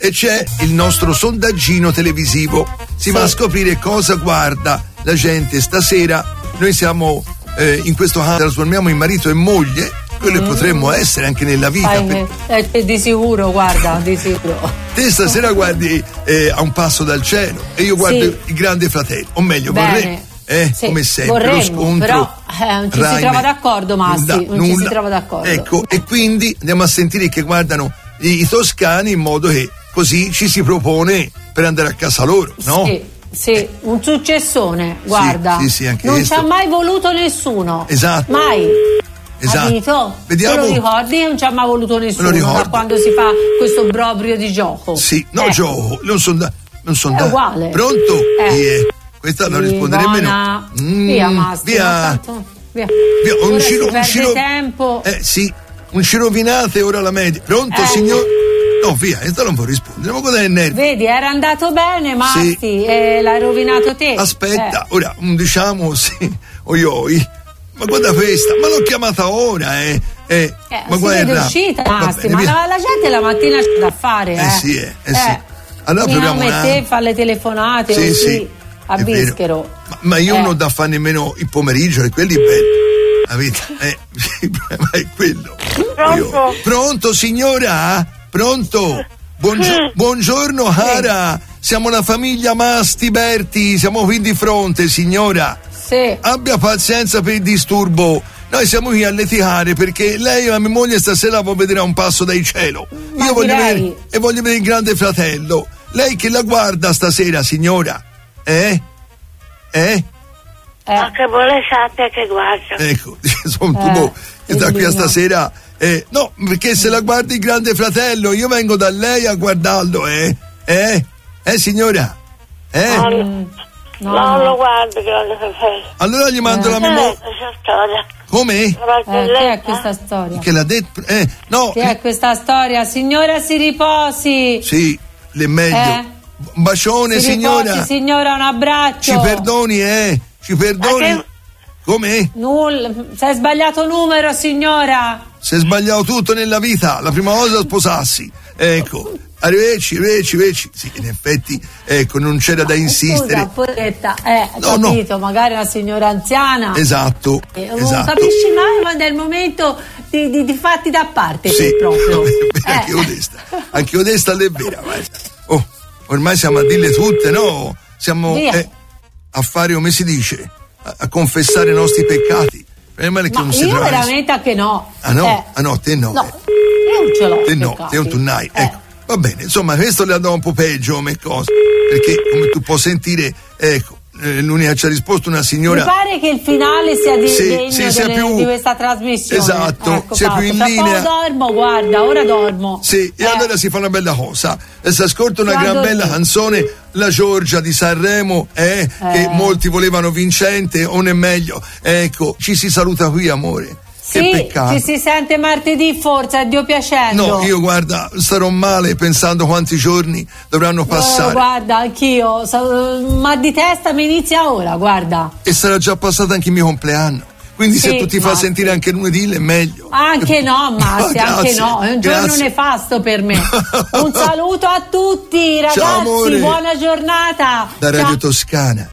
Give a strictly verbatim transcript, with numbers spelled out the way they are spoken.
e c'è il nostro sondaggino televisivo. Si sì. va a scoprire cosa guarda la gente stasera. Noi siamo eh, in questo caso trasformiamo in marito e moglie, quello mm. che potremmo essere anche nella vita. Fai, per... eh, di sicuro, guarda, di sicuro. Te stasera guardi eh, A un passo dal cielo e io guardo sì. Il Grande Fratello, o meglio Bene. vorrei eh, sì, come sempre vorremmo, lo scontro però eh, non ci Rai, si trova d'accordo Masti, nulla, non nulla. ci si trova d'accordo. Ecco, e quindi andiamo a sentire che guardano i, i toscani, in modo che così ci si propone per andare a casa loro, no? Sì, sì, eh. un successone, guarda. Sì, sì, sì, anche non questo. ci ha mai voluto nessuno. Esatto. Mai. Esatto. Capito? Vediamo. Te lo ricordi? Non ci ha mai voluto nessuno da quando si fa questo obbrobrio di gioco. Sì, no, eh. gioco, non sono da. Non son è da. uguale. Pronto? Eh. Yeah. Questa non risponderebbe no. Mm, via, Masti, via. Tanto, via. Via. Un ora ciro, si un ciro, tempo. Eh sì, un cirovinate ora la media. Pronto, eh. signor? No, via, questa non può rispondere. Ma cosa è nervo? Vedi, era andato bene, Masti, sì. e l'hai rovinato te. Aspetta, eh. ora, diciamo, sì, oi oi. Ma guarda questa, ma l'ho chiamata ora, eh. eh, eh ma si guarda. è uscita, Masti, ma la, la gente la mattina c'è da fare, eh. Eh sì, eh, eh, eh. sì. Allora proviamo una... te fa le telefonate sì, così, sì, a Bischero. Ma, ma io eh. non ho da fare nemmeno il pomeriggio, e quelli belli. Avete? Eh, il problema è quello. Pronto? Io... Pronto, signora? Pronto? Buongio... Buongiorno, Cara. Siamo la famiglia Masti Berti, siamo qui di fronte, signora. Sì. Abbia pazienza per il disturbo. Noi siamo qui a litigare perché lei e la mia moglie stasera vuole vedere A un passo dal cielo. Ma io voglio direi... vedere e voglio vedere Il Grande Fratello. Lei che la guarda stasera, signora? Eh? Eh? Eh. Ma che vuole sapere che guarda? Ecco, sono eh, tu da qui a stasera. Eh, no, perché se la guardi Il Grande Fratello, io vengo da lei a guardarlo, eh? Eh? Eh, signora? Eh? No, no, non lo guardo Il Grande Fratello. Allora gli mando eh. la memoria. Come? Eh, che è questa storia? Che l'ha detto? Eh, no. Che è questa storia? Signora, si riposi. Sì, l'è meglio. Eh? Un bacione, si signora. Riposi, signora, un abbraccio. Ci perdoni, eh? Ci perdoni. Che... Come? Nulla. Si è sbagliato numero, signora. Si è sbagliato tutto nella vita. La prima volta sposassi. Ecco. Arrivederci, arrivederci, arrivederci. Sì, in effetti, ecco, non c'era da insistere. Scusa, poretta, eh, no, capito, no. magari una signora anziana. Esatto, eh, non esatto. capisci mai quando è il momento di, di, di fatti da parte. Sì, proprio. Eh. Anche Odesta, anche Odesta è vera. Oh, ormai siamo a dirle tutte, no? Siamo eh, a fare, come si dice, a, a confessare i nostri peccati. Ma che non io veramente anche no. Ah no? Eh. Ah no, te no. No, io non ce l'ho. Te no, peccati. te un tunnai, eh. ecco. Va bene, insomma, questo le andava un po' peggio come cosa, perché come tu puoi sentire, ecco, eh, l'unica ci ha risposto una signora. Mi pare che il finale sia di, sì, degno sì, sia delle, più, di questa trasmissione. Esatto, ecco, sia fatto. più in Tra linea. poco dormo, guarda, ora dormo. Sì, e eh. allora si fa una bella cosa. E si ascolta una Quando gran bella lì. canzone, La Giorgia di Sanremo, eh, eh. che molti volevano vincente, o non è meglio. Ecco, ci si saluta qui, amore. Che sì, peccato. ci si sente martedì forse, a Dio piacendo. No, io guarda, starò male pensando quanti giorni dovranno passare. Oh, guarda, anch'io, ma di testa mi inizia ora, guarda. E sarà già passato anche il mio compleanno. Quindi sì, se tu ti fa sentire anche lunedì è meglio. Anche no, Massi, no, anche no, è un giorno grazie. nefasto per me. Un saluto a tutti, ragazzi, ciao, amore. Buona giornata. Da Radio ciao. Toscana.